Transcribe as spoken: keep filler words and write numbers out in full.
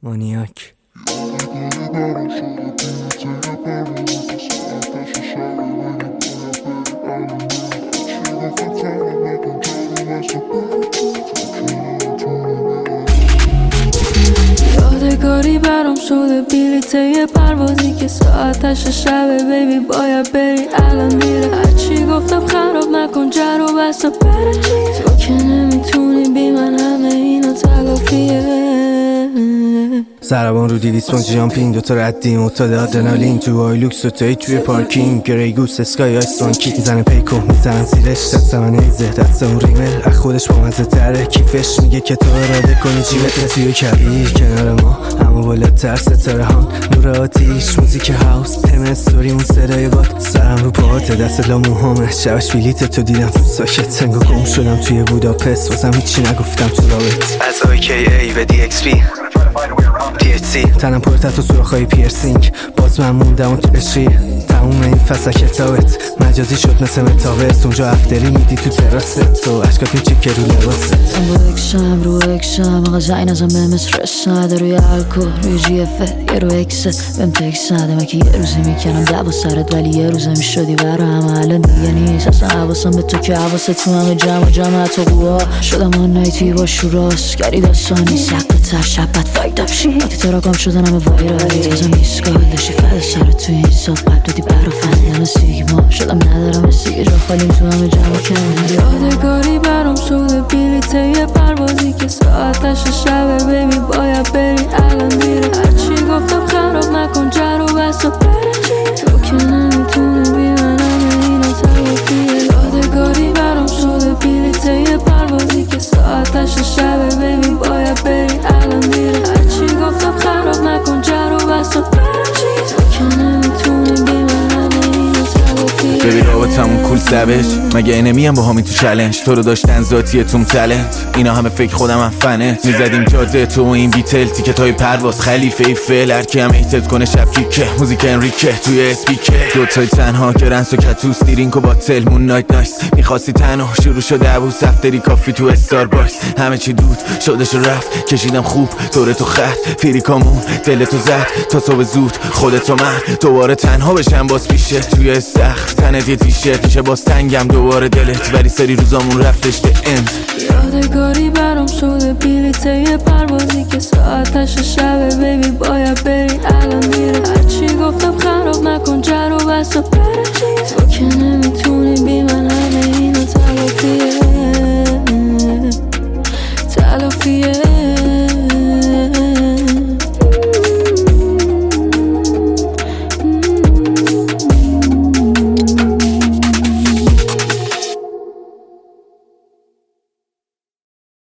مانیاک. یادگاری برام شده بلیط یه پروازی که ساعتش شبه بیبی باید بری الان میره. هرچی گفتم خراب نکن جر و بسا بره تو که نمیتونی بی من همه اینا تلافیه. سربان رو دیویس پونک جامپینگ دوتا ردیم افتاده آدرنالین تو آیلوکس و تایی توی پارکینگ گریگوس اسکای آیستونکی میزنه پیکو میزنم زیرش دست من ایزه دست اون ریمل از خودش با مزه تره کیفش میگه که تو اراده کنی جیبت توی کبیر کنار ما اما بالاتر ستاره هان نور آتیش موزیک هاوس تم استوری اون صدای باد سرم رو پاهات دست لا موهامه شبش بلیت تو دیدم تو ساکت انگو گم شدم توی بوداپست واسم هیچی نگفتم تو رابط از آی کی ای به دی اکس پی دی اچ سی تنم پر تحت و سوراخ‌های پیرسینگ باز من موندم و تو عشقی تموم این فصل کتابت مجازی شد مثل متاورس اونجا افتری میدی تو تراست تو عشقات میچکه رو لباست من با اکشم رو اکشم آقا زین ازم به مصر رسنده روی الکل روی جی افت یه رو اکست بهم تکس نده من که یه روزی میکنم دعوا سرت ولی یه روزه میشدی برا همه الان دیگه نیست اصلا حواسم به تو که حواست تو همه جمع جمع تو قوا شدم آن نایتی با شوراس گری داستانی سقف تر شبت فایت اپ شی وقتی تراکم شدن همه وایرالی تازه میسکال داشتی فد سرت توی این صاف قبل دادی برا فندم سیگما شدم ندارم سیگه جا خالیم تو همه جمع کم یادگاری برام شده بلیط یه پروازی که ساعتش شبه بیبی باید بری الان میره هرچی گفتم خراب نکن جر و بسا بره تو که نمیتونی بی من همه اینا تلافیه یادگاری برام شده بلیط یه پروازی که ساعتش شبه بیبی باید بری الان میره هرچی گفتم خراب نکن جر و بسا بره تو که نمیتونی بی من همه اینا تلافیه ببی رابطمون کول سبش مگه اینمیم با همی تو چلنج تو رو داشتن ذاتیه توم تلنت اینا همه فکر خودم هم فنت میزدیم جاده تو این بیتل تیکت های پرواز خلیفه ای فعل هرکی هم ایتت کنه شب کیکه موزیک انریکه توی اسپیکه دوتای تنها که رنس و کتوس دیرینک و باتل مون نایت نایس میخواستی تنها شروع شده عبوس افتری کافی تو استار باکس همه چی دود شدش و رفت کشیدم خوب طور تو خط فیریکامون دل تو زد تا صبح زود خودت و من دوباره تنها بشم باز پیشه توی استخر تنت یه تیشرت میشه باز تنگم دوباره دلت ولی سری روزامون رفتش به اند یادگاری برام شده بلیط یه پروازی که ساعتش شبه بیبی باید بری الان میره هرچی گفتم خراب نکن جر و بسا بره